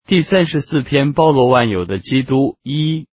第34篇包罗万有的基督一。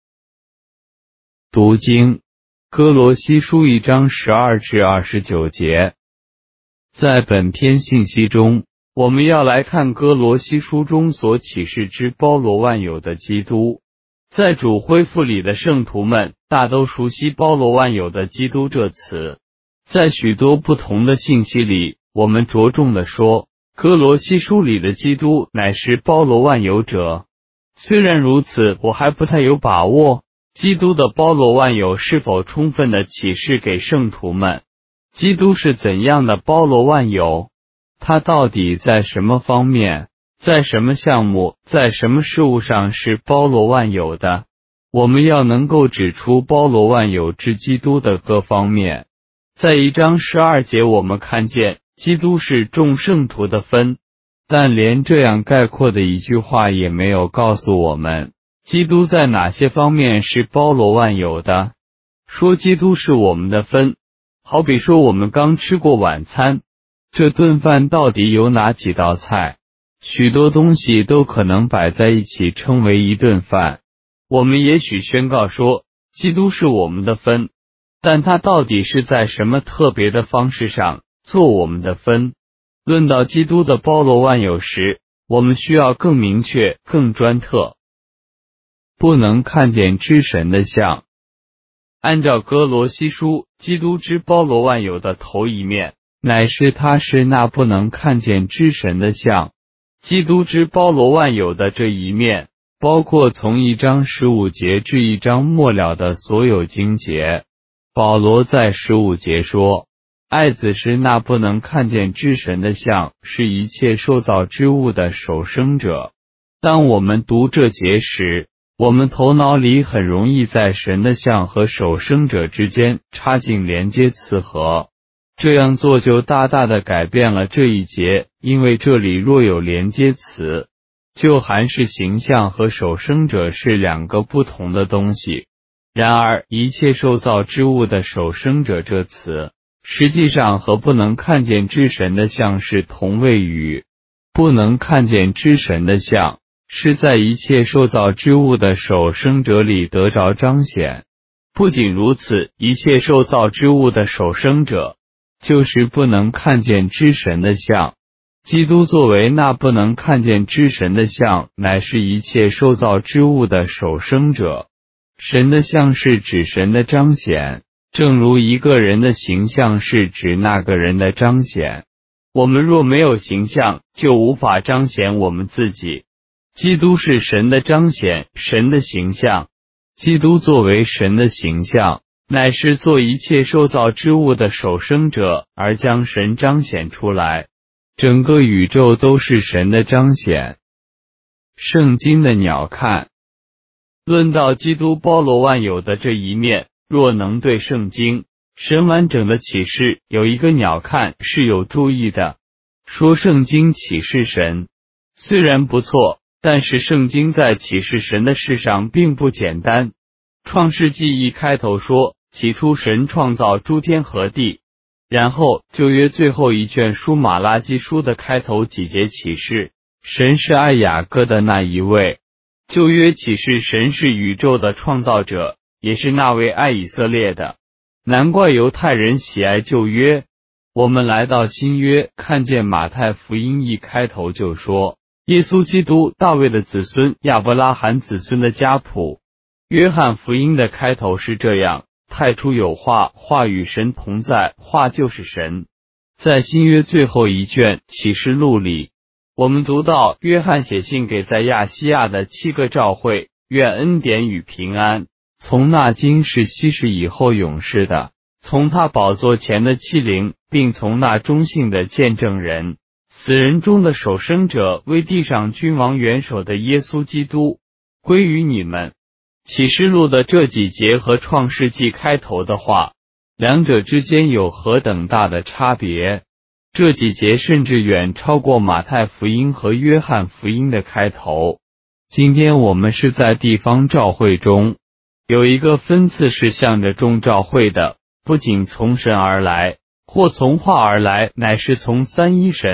读经，哥罗西书1章12至29节。在本篇信息中，我们要来看哥罗西书中所启示之包罗万有的基督。在主恢复里的圣徒们大都熟悉包罗万有的基督这词。在许多不同的信息里，我们着重地说，哥罗西书里的基督乃是包罗万有者。虽然如此，我还不太有把握，基督的包罗万有是否充分地启示给圣徒们。基督是怎样的包罗万有？他到底在什么方面，在什么项目，在什么事物上是包罗万有的？我们要能够指出包罗万有之基督的各方面。在1章12节我们看见基督是众圣徒的分，但连这样概括的一句话也没有告诉我们，基督在哪些方面是包罗万有的。说基督是我们的分，好比说我们刚吃过晚餐，这顿饭到底有哪几道菜？许多东西都可能摆在一起称为一顿饭。我们也许宣告说，基督是我们的分，但他到底是在什么特别的方式上做我们的分？论到基督的包罗万有时，我们需要更明确、更专特。不能看见之神的像。按照哥罗西书，基督之包罗万有的头一面，乃是他是那不能看见之神的像。基督之包罗万有的这一面，包括从1章15节至1章末了的所有经节。保罗在15节说，爱子是那不能看见之神的像，是一切受造之物的首生者。当我们读这节时，我们头脑里很容易在神的像和首生者之间插进连接词核，这样做就大大的改变了这一节，因为这里若有连接词，就含是形象和首生者是两个不同的东西。然而一切受造之物的首生者这词，实际上和不能看见之神的像是同位语。不能看见之神的像，是在一切受造之物的首生者里得着彰显。不仅如此，一切受造之物的首生者，就是不能看见之神的像。基督作为那不能看见之神的像，乃是一切受造之物的首生者。神的像是指神的彰显，正如一个人的形象是指那个人的彰显。我们若没有形象，就无法彰显我们自己。基督是神的彰显，神的形象。基督作为神的形象，乃是做一切受造之物的首生者，而将神彰显出来。整个宇宙都是神的彰显。圣经的鸟瞰。论到基督包罗万有的这一面，若能对圣经神完整的启示有一个鸟瞰是有注意的。说圣经启示神虽然不错，但是圣经在启示神的事上并不简单。创世纪一开头说，起初神创造诸天和地，然后旧约最后一卷书马拉基书的开头几节启示神是爱雅各的那一位。旧约启示神是宇宙的创造者，也是那位爱以色列的。难怪犹太人喜爱旧约。我们来到新约，看见马太福音一开头就说，耶稣基督大卫的子孙，亚伯拉罕子孙的家谱。约翰福音的开头是这样，太初有话，话与神同在，话就是神。在新约最后一卷启示录里，我们读到约翰写信给在亚细亚的7个教会，愿恩典与平安从那今世昔世以后永世的，从他宝座前的器灵，并从那忠信的见证人，死人中的首生者，为地上君王元首的耶稣基督，归于你们。启示录的这几节和创世纪开头的话，两者之间有何等大的差别？这几节甚至远超过马太福音和约翰福音的开头。今天我们是在地方教会中，有一个分次是向着众教会的，不仅从神而来，或从话而来，乃是从三一神，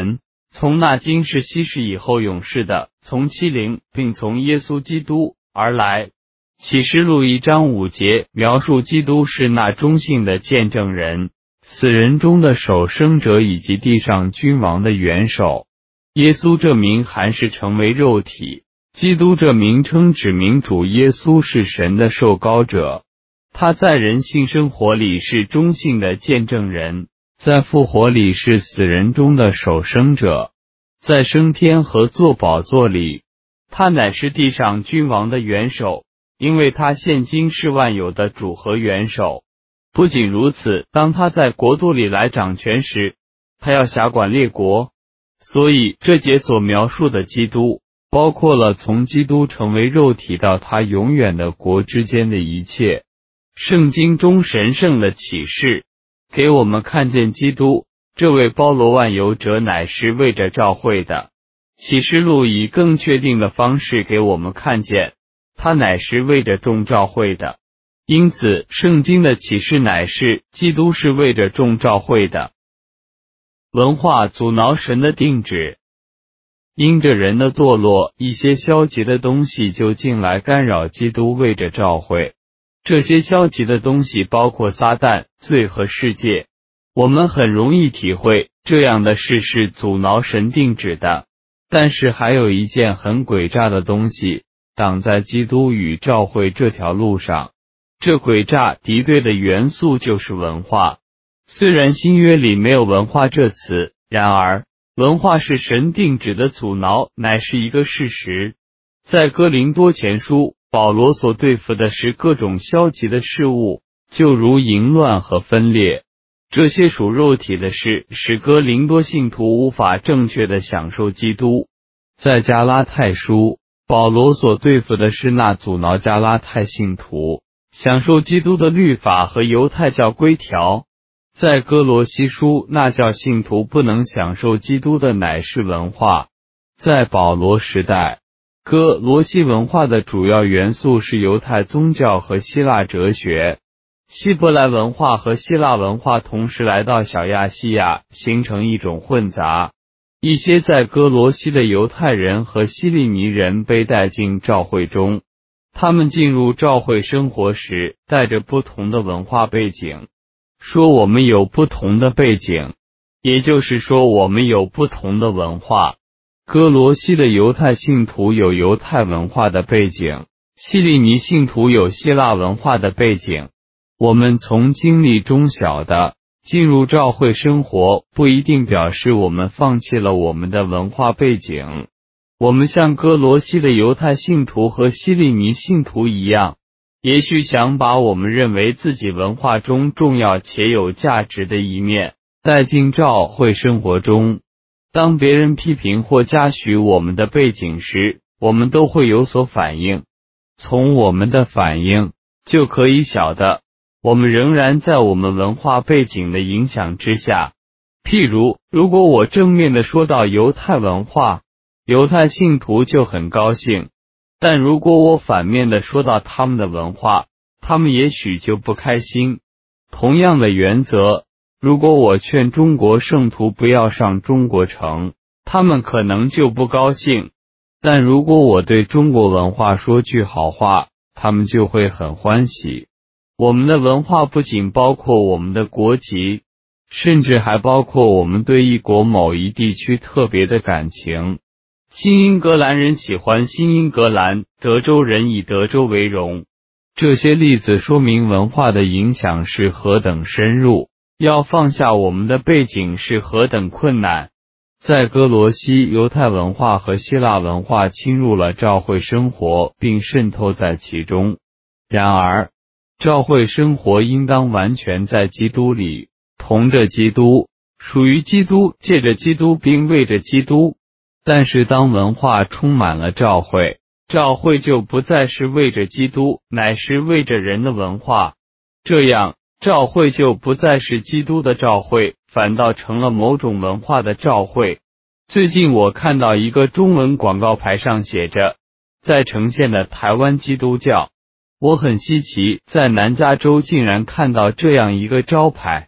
从那今世昔世以后永世的，从其灵，并从耶稣基督而来。启示录1章5节描述基督是那忠信的见证人，死人中的首生者以及地上君王的元首。耶稣这名还是成为肉体，基督这名称指明主耶稣是神的受膏者，他在人性生活里是忠信的见证人，在复活里是死人中的首生者，在升天和坐宝座里，他乃是地上君王的元首，因为他现今是万有的主和元首。不仅如此，当他在国度里来掌权时，他要辖管列国。所以这节所描述的基督，包括了从基督成为肉体到他永远的国之间的一切。圣经中神圣的启示给我们看见基督这位包罗万有者乃是为着召会的。启示录以更确定的方式给我们看见他乃是为着众召会的。因此圣经的启示乃是基督是为着众召会的。文化阻挠神的定旨。因着人的堕落，一些消极的东西就进来干扰基督为着召会。这些消极的东西包括撒旦、罪和世界。我们很容易体会这样的事是阻挠神定旨的。但是还有一件很诡诈的东西挡在基督与召会这条路上。这诡诈敌对的元素就是文化。虽然新约里没有文化这词，然而文化是神定旨的阻挠乃是一个事实。在哥林多前书，保罗所对付的是各种消极的事物，就如淫乱和分裂。这些属肉体的事使哥林多信徒无法正确的享受基督。在加拉太书，保罗所对付的是那阻挠加拉太信徒享受基督的律法和犹太教规条。在哥罗西书，那教信徒不能享受基督的乃是文化。在保罗时代，哥罗西文化的主要元素是犹太宗教和希腊哲学。希伯来文化和希腊文化同时来到小亚细亚，形成一种混杂。一些在哥罗西的犹太人和希利尼人被带进召会中，他们进入召会生活时带着不同的文化背景。说我们有不同的背景，也就是说我们有不同的文化。哥罗西的犹太信徒有犹太文化的背景，希利尼信徒有希腊文化的背景。我们从经历中晓得，进入召会生活不一定表示我们放弃了我们的文化背景。我们像哥罗西的犹太信徒和希利尼信徒一样，也许想把我们认为自己文化中重要且有价值的一面带进召会生活中。当别人批评或嘉许我们的背景时，我们都会有所反应。从我们的反应就可以晓得，我们仍然在我们文化背景的影响之下。譬如，如果我正面的说到犹太文化，犹太信徒就很高兴。但如果我反面的说到他们的文化，他们也许就不开心。同样的原则，如果我劝中国圣徒不要上中国城，他们可能就不高兴。但如果我对中国文化说句好话，他们就会很欢喜。我们的文化不仅包括我们的国籍，甚至还包括我们对一国某一地区特别的感情。新英格兰人喜欢新英格兰，德州人以德州为荣。这些例子说明文化的影响是何等深入，要放下我们的背景是何等困难。在哥罗西，犹太文化和希腊文化侵入了召会生活，并渗透在其中。然而，召会生活应当完全在基督里，同着基督，属于基督，借着基督并为着基督。但是当文化充满了召会，召会就不再是为着基督，乃是为着人的文化。这样，召会就不再是基督的召会，反倒成了某种文化的召会。最近我看到一个中文广告牌上写着，在呈现的台湾基督教。我很稀奇，在南加州竟然看到这样一个招牌。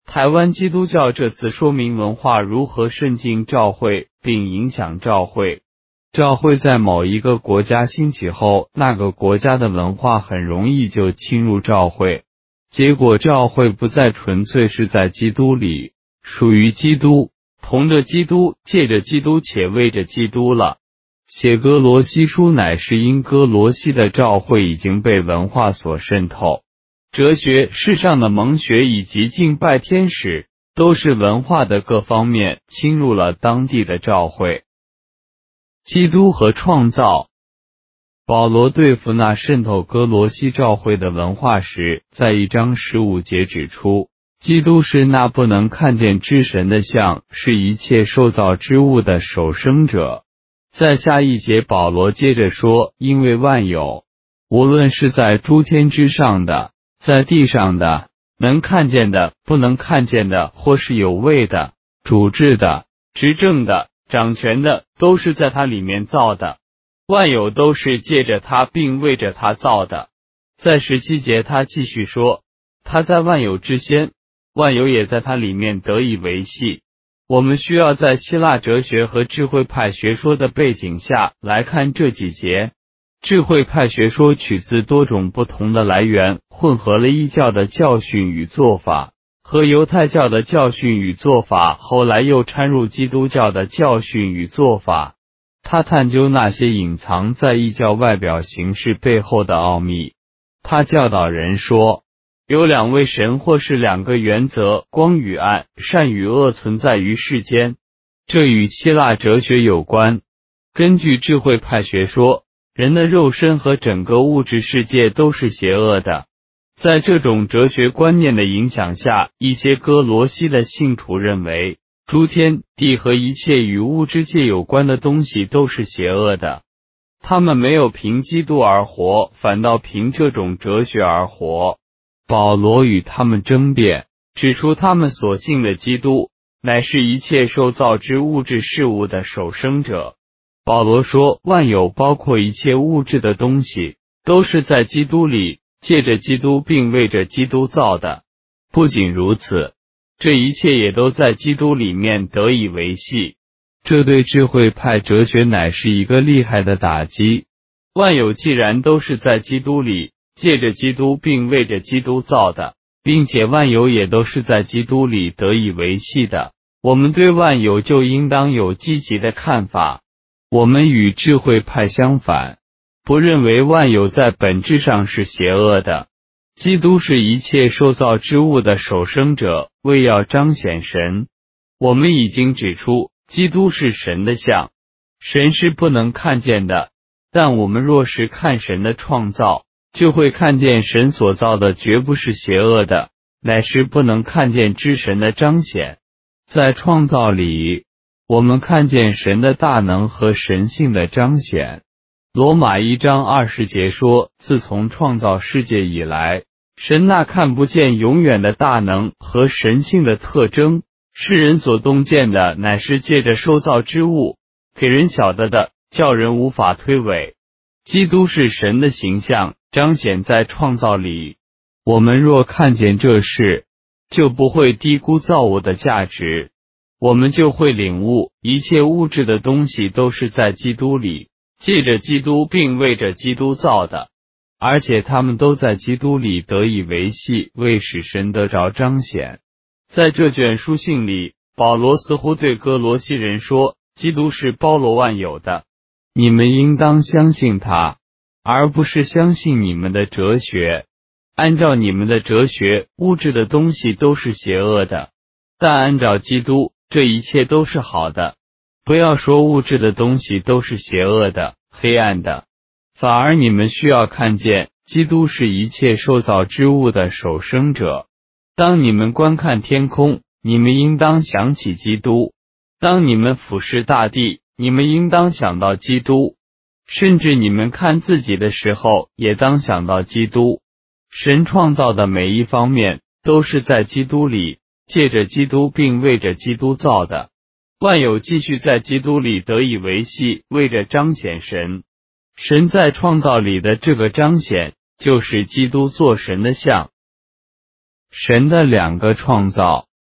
台湾基督教这次说明文化如何渗进教会并影响教会。教会在某一个国家兴起后，那个国家的文化很容易就侵入教会，结果教会不再纯粹是在基督里，属于基督，同着基督，借着基督且为着基督了。写哥罗西书乃是因哥罗西的教会已经被文化所渗透，哲学、世上的蒙学以及敬拜天使，都是文化的各方面侵入了当地的教会。基督和创造。保罗对付那渗透哥罗西教会的文化时，在1章15节指出，基督是那不能看见之神的像，是一切受造之物的首生者。在下一节保罗接着说，因为万有，无论是在诸天之上的，在地上的，能看见的，不能看见的，或是有位的，主治的，执政的，掌权的，都是在他里面造的。万有都是借着他并为着他造的。在17节他继续说，他在万有之先，万有也在他里面得以维系。我们需要在希腊哲学和智慧派学说的背景下来看这几节。智慧派学说取自多种不同的来源，混合了异教的教训与做法，和犹太教的教训与做法，后来又掺入基督教的教训与做法。他探究那些隐藏在异教外表形式背后的奥秘。他教导人说，有2位神或是2个原则，光与暗，善与恶存在于世间。这与希腊哲学有关。根据智慧派学说，人的肉身和整个物质世界都是邪恶的。在这种哲学观念的影响下，一些哥罗西的信徒认为，诸天地和一切与物质界有关的东西都是邪恶的。他们没有凭基督而活，反倒凭这种哲学而活。保罗与他们争辩，指出他们所信的基督乃是一切受造之物质事物的首生者。保罗说，万有包括一切物质的东西，都是在基督里，借着基督并为着基督造的。不仅如此，这一切也都在基督里面得以维系。这对智慧派哲学乃是一个厉害的打击。万有既然都是在基督里，借着基督并为着基督造的，并且万有也都是在基督里得以维系的，我们对万有就应当有积极的看法。我们与智慧派相反，不认为万有在本质上是邪恶的。基督是一切受造之物的首生者，为要彰显神。我们已经指出，基督是神的像，神是不能看见的，但我们若是看神的创造，就会看见神所造的绝不是邪恶的，乃是不能看见之神的彰显。在创造里，我们看见神的大能和神性的彰显。罗马1章20节说，自从创造世界以来，神那看不见永远的大能和神性的特征，世人所洞见的乃是借着受造之物，给人晓得的，叫人无法推诿。基督是神的形象，彰显在创造里。我们若看见这事，就不会低估造物的价值，我们就会领悟，一切物质的东西都是在基督里，借着基督并为着基督造的，而且他们都在基督里得以维系，为使神得着彰显。在这卷书信里，保罗似乎对哥罗西人说，基督是包罗万有的，你们应当相信他，而不是相信你们的哲学。按照你们的哲学，物质的东西都是邪恶的，但按照基督，这一切都是好的。不要说物质的东西都是邪恶的、黑暗的，反而你们需要看见，基督是一切受造之物的首生者。当你们观看天空，你们应当想起基督；当你们俯视大地，你们应当想到基督；甚至你们看自己的时候，也当想到基督。神创造的每一方面，都是在基督里，借着基督并为着基督造的。万有继续在基督里得以维系，为着彰显神。神在创造里的这个彰显，就是基督做神的像。神的2个创造。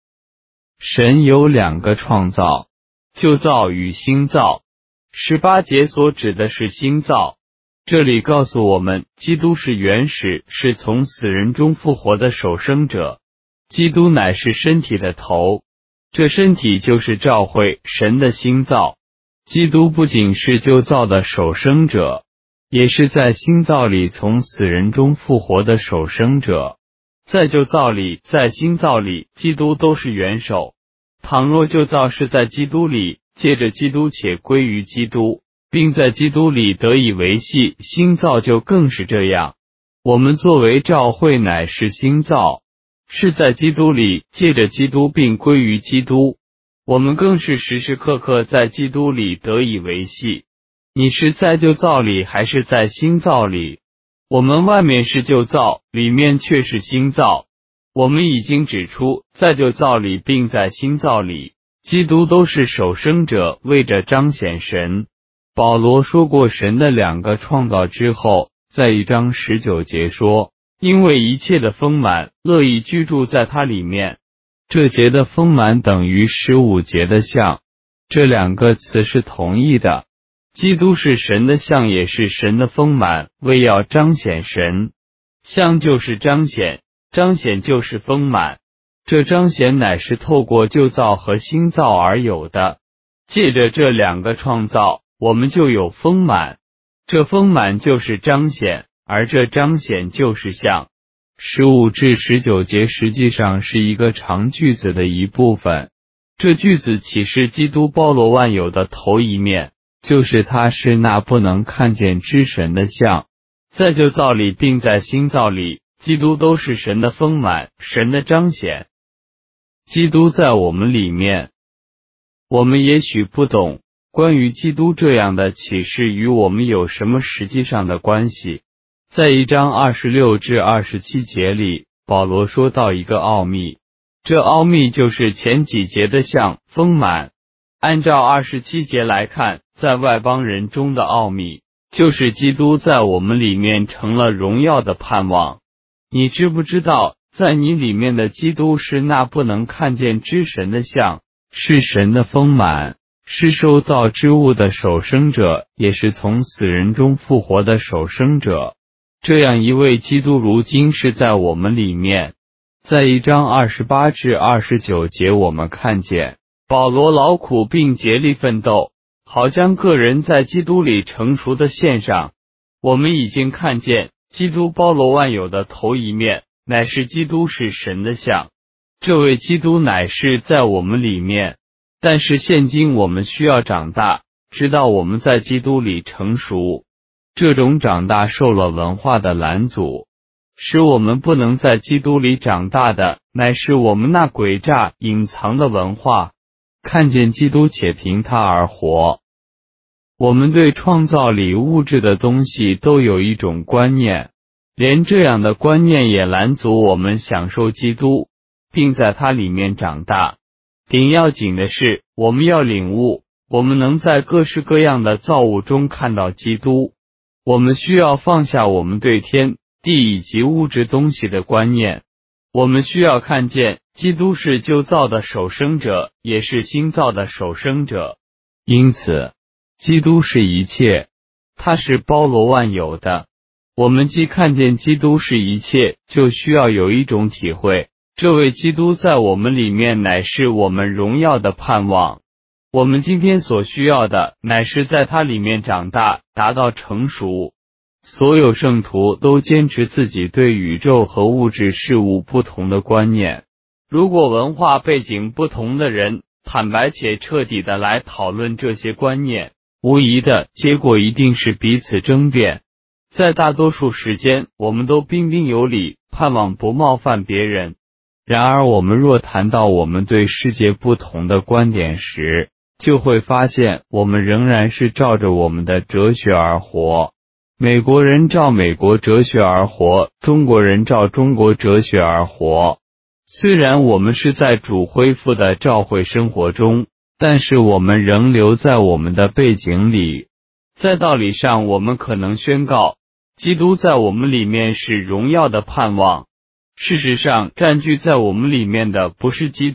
神有两个创造，旧造与新造。18节所指的是新造，这里告诉我们，基督是原始，是从死人中复活的首生者。基督乃是身体的头，这身体就是教会，神的新造。基督不仅是旧造的首生者，也是在新造里从死人中复活的首生者。在旧造里，在新造里，基督都是元首。倘若旧造是在基督里，借着基督且归于基督，并在基督里得以维系，新造就更是这样。我们作为教会乃是新造，是在基督里，借着基督并归于基督。我们更是时时刻刻在基督里得以维系。你是在旧造里还是在新造里？我们外面是旧造，里面却是新造。我们已经指出，在旧造里并在新造里，基督都是首生者，为着彰显神。保罗说过神的两个创造之后，在1章19节说，因为一切的丰满乐意居住在他里面。这节的丰满等于15节的像，这两个词是同义的。基督是神的像，也是神的丰满，为要彰显神。像就是彰显，彰显就是丰满。这彰显乃是透过旧造和新造而有的。借着这两个创造，我们就有丰满。这丰满就是彰显，而这彰显就是像。15至19节实际上是一个长句子的一部分。这句子启示基督包罗万有的头一面，就是他是那不能看见之神的像。在旧造里并在新造里，基督都是神的丰满，神的彰显。基督在我们里面。我们也许不懂关于基督这样的启示与我们有什么实际上的关系。在1章26至27节里，保罗说到一个奥秘，这奥秘就是前几节的像丰满。按照27节来看，在外邦人中的奥秘，就是基督在我们里面成了荣耀的盼望。你知不知道，在你里面的基督是那不能看见之神的像，是神的丰满，是受造之物的首生者，也是从死人中复活的首生者。这样一位基督如今是在我们里面。在1章28至29节我们看见，保罗劳苦并竭力奋斗，好将个人在基督里成熟的献上。我们已经看见，基督包罗万有的头一面，乃是基督是神的像。这位基督乃是在我们里面，但是现今我们需要长大，直到我们在基督里成熟。这种长大受了文化的拦阻，使我们不能在基督里长大的，乃是我们那诡诈隐藏的文化，看见基督且凭他而活。我们对创造里物质的东西都有一种观念，连这样的观念也拦阻我们享受基督，并在他里面长大。顶要紧的是，我们要领悟，我们能在各式各样的造物中看到基督。我们需要放下我们对天地以及物质东西的观念，我们需要看见基督是旧造的首生者，也是新造的首生者。因此基督是一切，他是包罗万有的。我们既看见基督是一切，就需要有一种体会，这位基督在我们里面乃是我们荣耀的盼望。我们今天所需要的，乃是在他里面长大，达到成熟。所有圣徒都坚持自己对宇宙和物质事物不同的观念。如果文化背景不同的人坦白且彻底的来讨论这些观念，无疑的结果一定是彼此争辩。在大多数时间，我们都彬彬有礼，盼望不冒犯别人。然而我们若谈到我们对世界不同的观点时，就会发现我们仍然是照着我们的哲学而活。美国人照美国哲学而活，中国人照中国哲学而活。虽然我们是在主恢复的教会生活中，但是我们仍留在我们的背景里。在道理上，我们可能宣告，基督在我们里面是荣耀的盼望。事实上，占据在我们里面的不是基督，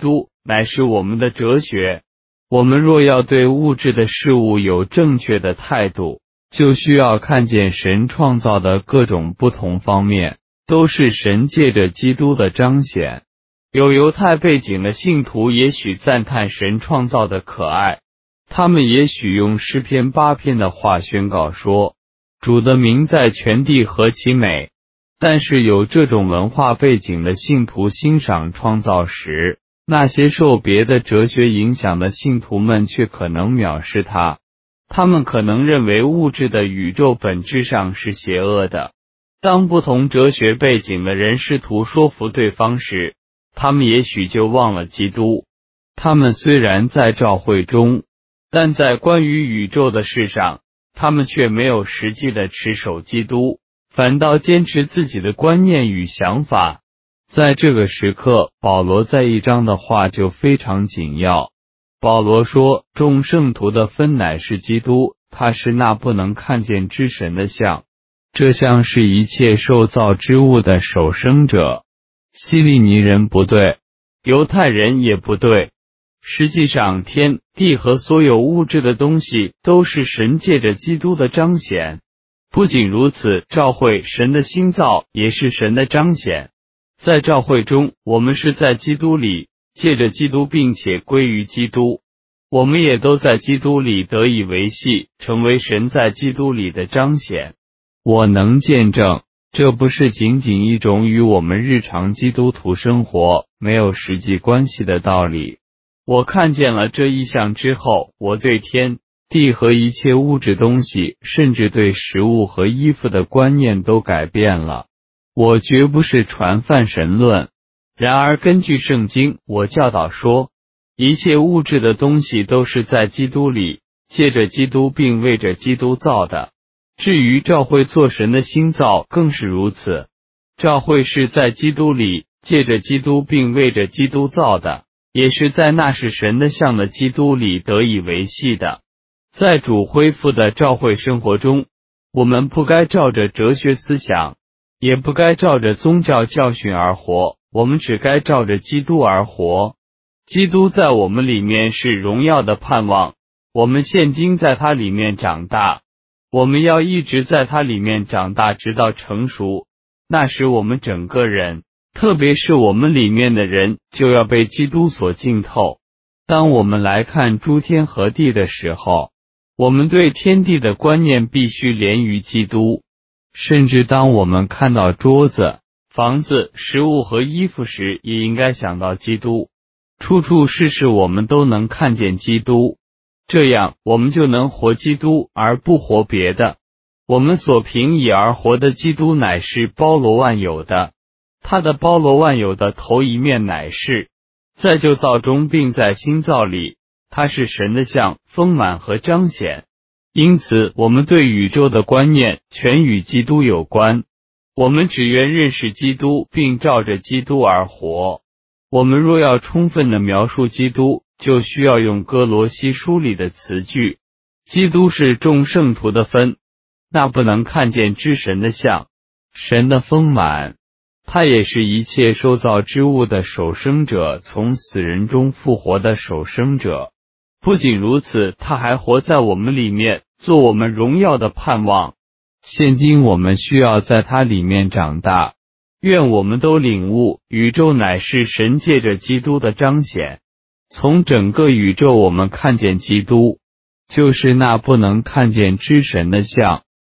乃是我们的哲学。我们若要对物质的事物有正确的态度，就需要看见神创造的各种不同方面，都是神借着基督的彰显。有犹太背景的信徒也许赞叹神创造的可爱，他们也许用诗篇8篇的话宣告说，主的名在全地何其美。但是有这种文化背景的信徒欣赏创造时，那些受别的哲学影响的信徒们却可能藐视它。他们可能认为物质的宇宙本质上是邪恶的。当不同哲学背景的人试图说服对方时，他们也许就忘了基督。他们虽然在教会中，但在关于宇宙的事上，他们却没有实际的持守基督，反倒坚持自己的观念与想法。在这个时刻，保罗在1章的话就非常紧要。保罗说，众圣徒的分乃是基督，他是那不能看见之神的像，这像是一切受造之物的首生者。希利尼人不对，犹太人也不对。实际上，天地和所有物质的东西都是神借着基督的彰显。不仅如此，教会神的新造也是神的彰显。在教会中，我们是在基督里，借着基督并且归于基督。我们也都在基督里得以维系，成为神在基督里的彰显。我能见证，这不是仅仅一种与我们日常基督徒生活没有实际关系的道理。我看见了这异象之后，我对天地和一切物质东西，甚至对食物和衣服的观念都改变了。我绝不是传泛神论，然而根据圣经，我教导说，一切物质的东西都是在基督里，借着基督并为着基督造的。至于教会做神的新造更是如此，教会是在基督里，借着基督并为着基督造的，也是在那是神的像的基督里得以维系的。在主恢复的教会生活中，我们不该照着哲学思想，也不该照着宗教教训而活，我们只该照着基督而活。基督在我们里面是荣耀的盼望，我们现今在他里面长大，我们要一直在他里面长大，直到成熟。那时我们整个人，特别是我们里面的人，就要被基督所浸透。当我们来看诸天和地的时候，我们对天地的观念必须连于基督。甚至当我们看到桌子、房子、食物和衣服时，也应该想到基督。处处事事我们都能看见基督，这样我们就能活基督而不活别的。我们所凭以而活的基督乃是包罗万有的，他的包罗万有的头一面乃是在旧造中并在新造里，他是神的像、丰满和彰显。因此我们对宇宙的观念全与基督有关。我们只愿认识基督并照着基督而活。我们若要充分地描述基督，就需要用哥罗西书里的词句。基督是众圣徒的分，那不能看见之神的像，神的丰满。他也是一切受造之物的首生者，从死人中复活的首生者。不仅如此，他还活在我们里面，做我们荣耀的盼望。现今我们需要在他里面长大。愿我们都领悟，宇宙乃是神借着基督的彰显。从整个宇宙我们看见基督，就是那不能看见之神的像，